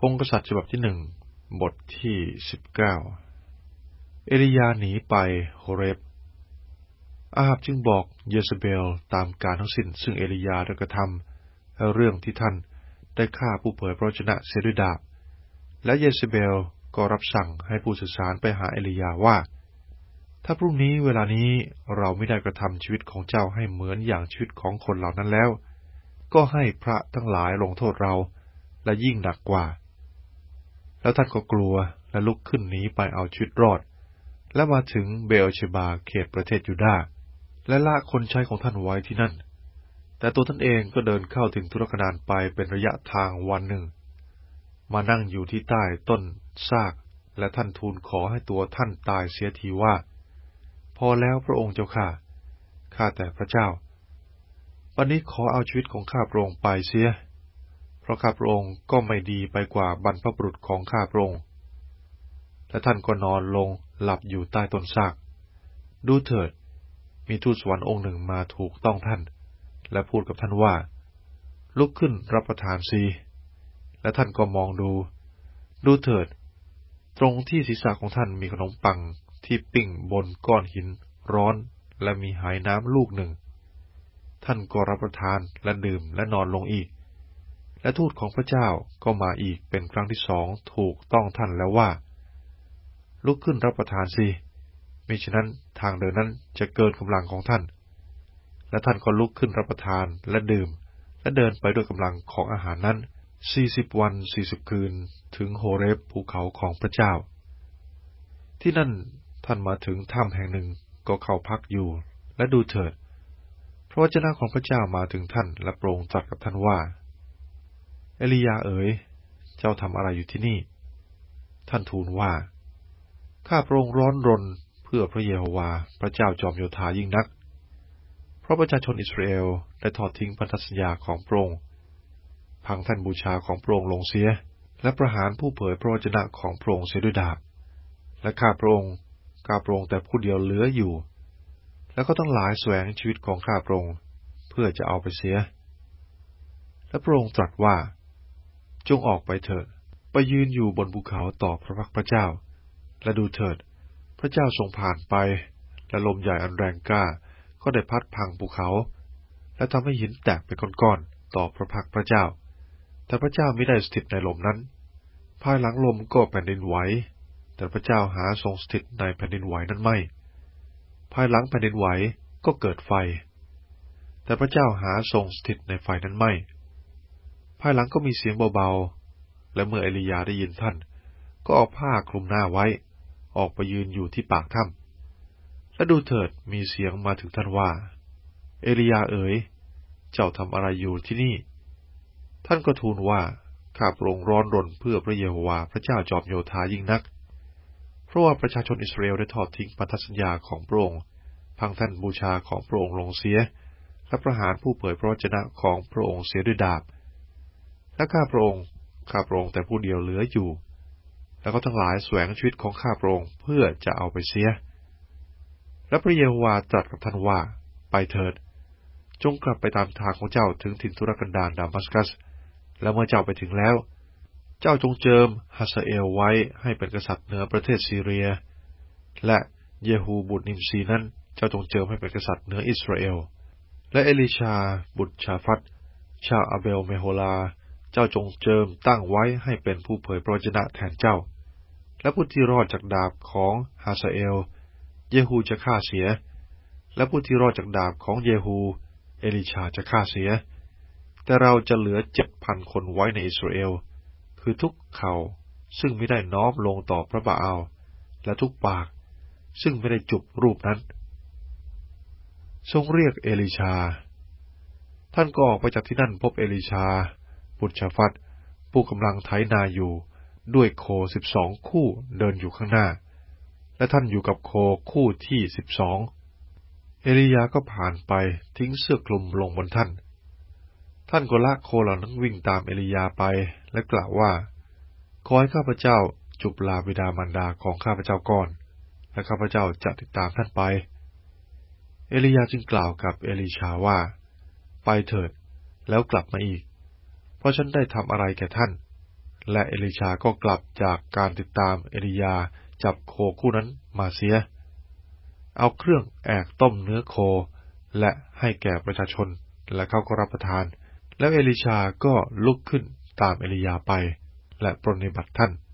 องค์กษัตริย์ฉบับที่1 บทที่19เอลียาหนีไปโฮเรบอาฮับจึงบอกเยเซเบลตามการทั้งสิ้นซึ่งเอลียาได้กระทำและเรื่องที่ท่านได้ฆ่าผู้เผยพระวจนะเสียด้วยดาบและเยเซเบลก็รับสั่งให้ผู้สื่อสารไปหาเอลียาว่าถ้าพรุ่งนี้เวลานี้เราไม่ได้กระทำชีวิตของเจ้าให้เหมือนอย่างชีวิตของคนเหล่านั้นแล้วก็ให้พระทั้งหลายลงโทษเราและยิ่งหนักกว่าแล้วท่านก็กลัวและลุกขึ้นหนีไปเอาชีวิตรอดและมาถึงเบลเชบาเขตประเทศยูดาห์และละคนใช้ของท่านไว้ที่นั่นแต่ตัวท่านเองก็เดินเข้าถึงทุรกันดารไปเป็นระยะทางวันหนึ่งมานั่งอยู่ที่ใต้ต้นซากและท่านทูลขอให้ตัวท่านตายเสียทีว่าพอแล้วพระองค์เจ้าข้าแต่พระเจ้าวันนี้ขอเอาชีวิตของข้าพระองค์ไปเสียเพราะข้าพระองค์ก็ไม่ดีไปกว่าบรรพบุรุษของข้าพระองค์และท่านก็นอนลงหลับอยู่ใต้ต้นซากดูเถิดมีทูตสวรรค์องค์หนึ่งมาถูกต้องท่านและพูดกับท่านว่าลุกขึ้นรับประทานสิและท่านก็มองดูเถิดตรงที่ศีรษะของท่านมีขนมปังที่ปิ้งบนก้อนหินร้อนและมีหายน้ำลูกหนึ่งท่านก็รับประทานและดื่มและนอนลงอีกและทูตของพระเจ้าก็มาอีกเป็นครั้งที่2ถูกต้องท่านแล้วว่าลุกขึ้นรับประทานสิมิฉะนั้นทางเดินนั้นจะเกินกำลังของท่านและท่านก็ลุกขึ้นรับประทานและดื่มและเดินไปด้วยกำลังของอาหารนั้น40 วัน40 คืนถึงโฮเรบภูเขาของพระเจ้าที่นั่นท่านมาถึงถ้ำแห่งหนึ่งก็เข้าพักอยู่และดูเถิดพระวจนะของพระเจ้ามาถึงท่านและพระองค์ตรัสกับท่านว่าเอลียาเอ๋ยเจ้าทำอะไรอยู่ที่นี่ท่านทูลว่าข้าพระองค์ร้อนรนเพื่อพระเยโฮวาห์พระเจ้าจอมโยธายิ่งนักเพราะประชาชนอิสราเอลได้ทอดทิ้งพันธสัญญาของพระองค์พังแท่นบูชาของพระองค์ลงเสียและประหารผู้เผยพระวจนะของพระองค์เสียด้วยดาบและข้าพระองค์แต่ผู้เดียวเหลืออยู่แล้วก็ต้องหลายแสวงชีวิตของข้าพระองค์เพื่อจะเอาไปเสียและพระองค์ตรัสว่าจงออกไปเถิดไปยืนอยู่บนภูเขาต่อพระพักพระเจ้าและดูเถิดพระเจ้าทรงผ่านไปและลมใหญ่อันแรงกล้าก็ได้พัดพังภูเขาและทำให้หินแตกเป็นก้อนๆต่อพระพักพระเจ้าแต่พระเจ้ามิได้สถิตในลมนั้นภายหลังลมก็แผ่นดินไหวแต่พระเจ้าหาทรงสถิตในแผ่นดินไหวนั้นไม่ภายหลังแผ่นดินไหวก็เกิดไฟแต่พระเจ้าหาทรงสถิตในไฟนั้นไม่ภายหลังก็มีเสียงเบาๆและเมื่อเอลียาได้ยินท่านก็เอาผ้าคลุมหน้าไว้ออกไปยืนอยู่ที่ปากถ้ำและดูเถิดมีเสียงมาถึงท่านว่าเอลียาเอ๋ยเจ้าทำอะไรอยู่ที่นี่ท่านก็ทูลว่าข้าพระองค์ร้อนรนเพื่อพระเยโฮวาห์พระเจ้าจอมโยธายิ่งนักเพราะว่าประชาชนอิสราเอลได้ทอดทิ้งพันธสัญญาของพระองค์พังแท่นบูชาของพระองค์ลงเสียและประหารผู้เผยพระวจนะของพระองค์เสียด้วยดาบและข้าพระองค์แต่ผู้เดียวเหลืออยู่แล้วก็ทั้งหลายแสวงชีวิตของข้าพระองค์เพื่อจะเอาไปเสียและพระเยโฮวาห์ตรัสกับท่านว่าไปเถิดจงกลับไปตามทางของเจ้าถึงถิ่นทุรกันดารดามัสกัสและเมื่อเจ้าไปถึงแล้วเจ้าจงเจิมฮาซาเอลไว้ให้เป็นกษัตริย์เหนือประเทศซีเรียและเยฮูบุตรนิมซีนั้นเจ้าจงเจิมให้เป็นกษัตริย์เหนืออิสราเอลและเอลิชาบุตรชาฟัตชาวอาเบลเมโฮลาเจ้าจงเจิมตั้งไว้ให้เป็นผู้เผยพระวจนะแทนเจ้าและผู้ที่รอดจากดาบของฮาซาเอลเยฮูจะฆ่าเสียและผู้ที่รอดจากดาบของเยฮูเอลิชาจะฆ่าเสียแต่เราจะเหลือ7,000 คนไว้ในอิสราเอลคือทุกเข่าซึ่งไม่ได้น้อมลงต่อพระบาอัลและทุกปากซึ่งไม่ได้จุบรูปนั้นทรงเรียกเอลิชาท่านก็ออกไปจากที่นั่นพบเอลิชาบุตรชาฟัตผู้กำลังไถนาอยู่ด้วยโค12 คู่เดินอยู่ข้างหน้าและท่านอยู่กับโคคู่ที่12เอลียาก็ผ่านไปทิ้งเสื้อคลุมลงบนท่านก็ละโคเหล่านั้นวิ่งตามเอลียาไปและกล่าวว่าขอให้ข้าพเจ้าจุบลาบิดามารดาของข้าพเจ้าก่อนและข้าพเจ้าจะติดตามท่านไปเอลียาจึงกล่าวกับเอลิชาว่าไปเถิดแล้วกลับมาอีกเพราะฉันได้ทำอะไรแก่ท่านและเอลิชาก็กลับจากการติดตามเอลียาจับโคคู่นั้นมาเสียเอาเครื่องแอกต้มเนื้อโคและให้แก่ประชาชนและเขาก็รับประทานแล้วเอลิชาก็ลุกขึ้นตามเอลียาไปและปรนนิบัติท่าน